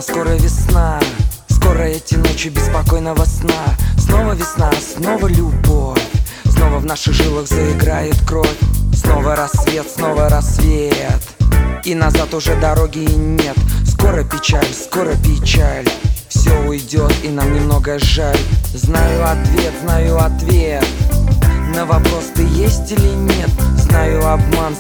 скоро весна. Скоро эти ночи беспокойного сна. Снова весна, снова любовь. Снова в наших жилах заиграет кровь. Снова рассвет, снова рассвет. И назад уже дороги нет. Скоро печаль, скоро печаль. Все уйдет, и нам немного жаль. Знаю ответ на вопрос, ты есть или нет. Знаю обман,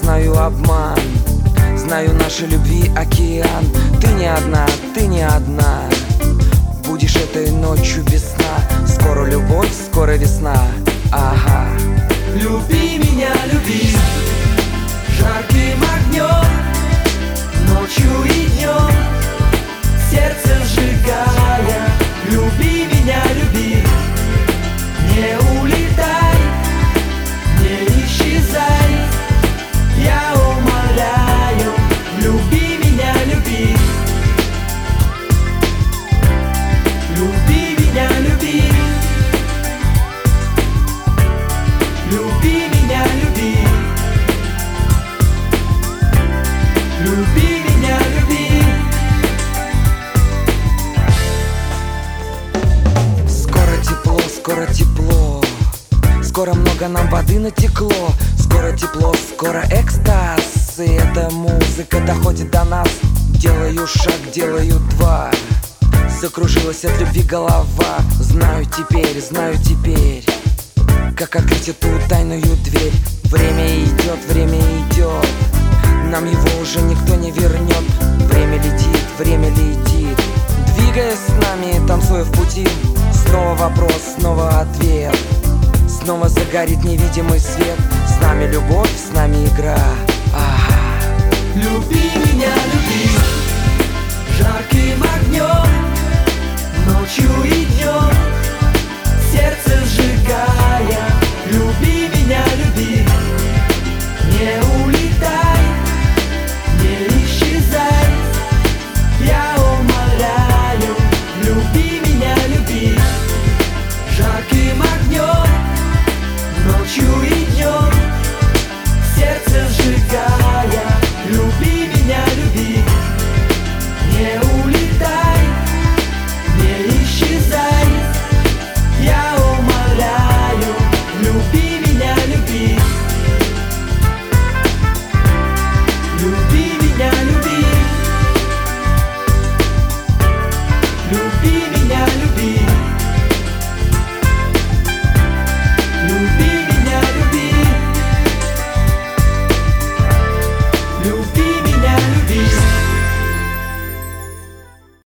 знаю нашей любви океан. Ты не одна, ты не одна. Будешь этой ночью без сна. Скоро любовь, скоро весна. Ага. Люби меня, люби жарким огнем, ночью и днем, сердце сжигая. Люби меня, люби, не улетай, не исчезай. Я умоляю, люби меня, люби. Люби меня, люби. Люби меня, люби. Люби меня, люби. Скоро тепло, скоро тепло. Скоро много нам воды натекло. Скоро тепло, скоро экстаз. И эта музыка доходит до нас. Делаю шаг, делаю два. Закружилась от любви голова. Знаю теперь, как открыть эту тайную дверь. Время идет, нам его уже никто не вернет. Время летит, двигаясь с нами, танцуя в пути. Снова вопрос, снова ответ. Снова загорит невидимый свет. С нами любовь, с нами игра. Люби меня, люби жарким огнем, ночью и днем.